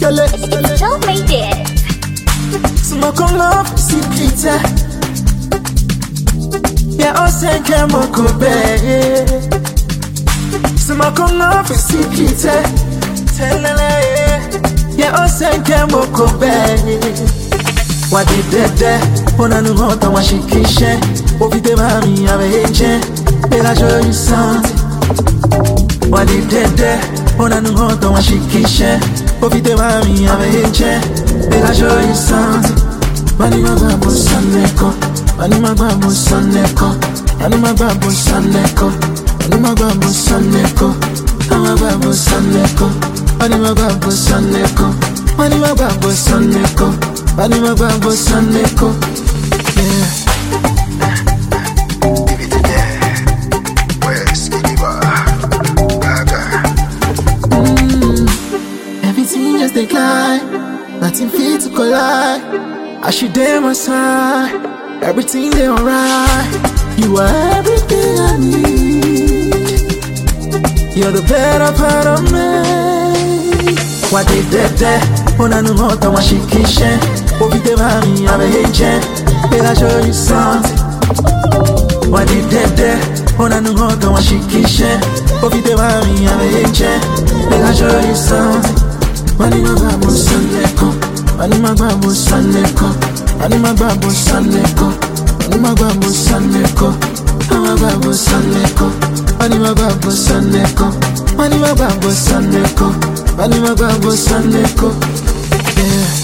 Skele. Joe made it. Smoke on love, secret. Yeah, I say come on, go back. Smoke on love, secret. Tell yeah, I say come on, go back. What did that? On a new hot, I want to kiss it. Ovi de mami, I'm a agent. Then I show you something. What did that? On a new hot, I want to kiss it. Ovi de mami, I'm a agent. Then I show you something. Mani magabo saneko, mani magabo saneko, mani magabo saneko, mani magabo saneko, mani magabo saneko, mani magabo saneko, mani magabo saneko, mani magabo saneko. Yeah. Everything just decline, nothing fit to collide. I should dare my side, everything they alright. You are everything I need. You're the better part of me. What they did, on a new hot, I want to kiss it. Ovi de mami, I'm a agent. Then I show you something. What they did, on a new hot, I want to kiss it. Ovi de mami, I'm a agent. Then I show you something. Mani magabo saneko, mani magabo saneko, mani magabo saneko, mani magabo saneko, mani magabo saneko, mani magabo saneko, mani magabo saneko, mani magabo saneko. Yeah.